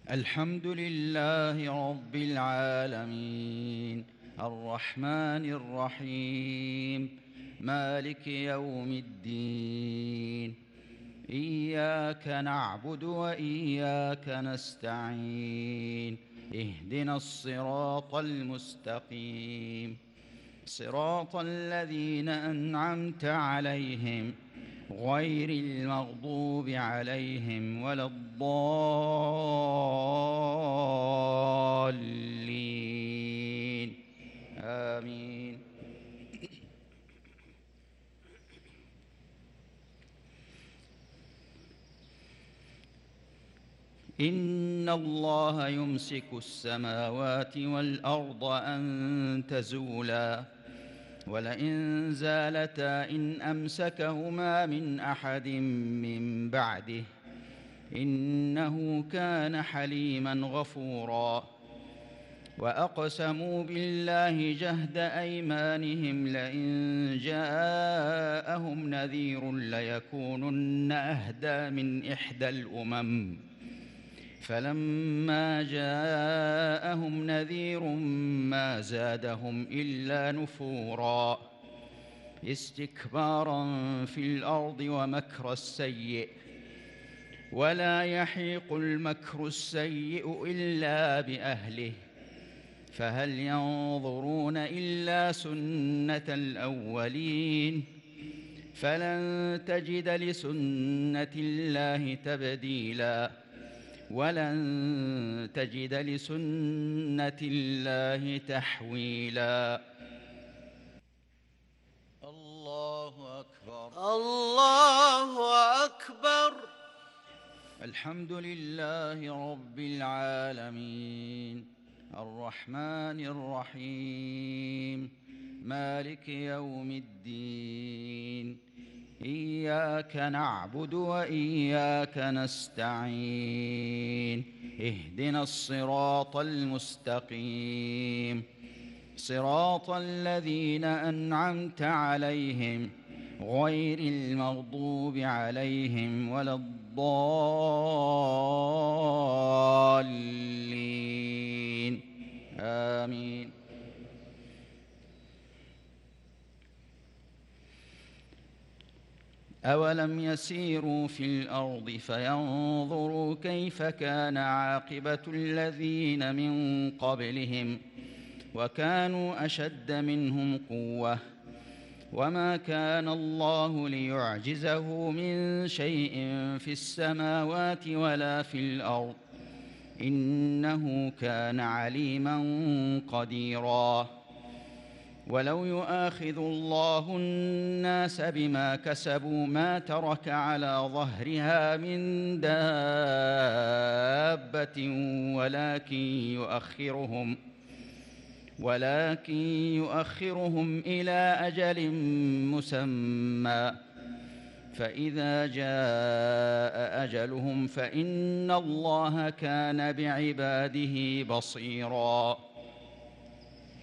الحمد لله رب العالمين الرحمن الرحيم مالك يوم الدين إياك نعبد وإياك نستعين اهدنا الصراط المستقيم صراط الذين أنعمت عليهم غير المغضوب عليهم ولا الضالين آمين. إن الله يمسك السماوات والأرض أن تزولا ولئن زالتا إن أمسكهما من أحد من بعده إنه كان حليما غفورا. وأقسموا بالله جهد أيمانهم لئن جاءهم نذير ليكونن أهدى من إحدى الأمم فلما جاءهم نذير ما زادهم إلا نفورا استكبارا في الأرض ومكر السيء ولا يحيق المكر السيء إلا بأهله فهل ينظرون إلا سنة الأولين فلن تجد لسنة الله تبديلا ولن تجد لسنة الله تحويلا. الله أكبر الله أكبر. الحمد لله رب العالمين الرحمن الرحيم مالك يوم الدين إياك نعبد وإياك نستعين اهدنا الصراط المستقيم صراط الذين أنعمت عليهم غير المغضوب عليهم ولا الضالين آمين. أولم يسيروا في الأرض فينظروا كيف كان عاقبة الذين من قبلهم وكانوا أشد منهم قوة وما كان الله ليعجزه من شيء في السماوات ولا في الأرض إنه كان عليما قديرا. ولو يؤاخذ الله الناس بما كسبوا ما ترك على ظهرها من دابة ولكن يؤخرهم إلى أجل مسمى فإذا جاء أجلهم فإن الله كان بعباده بصيرا.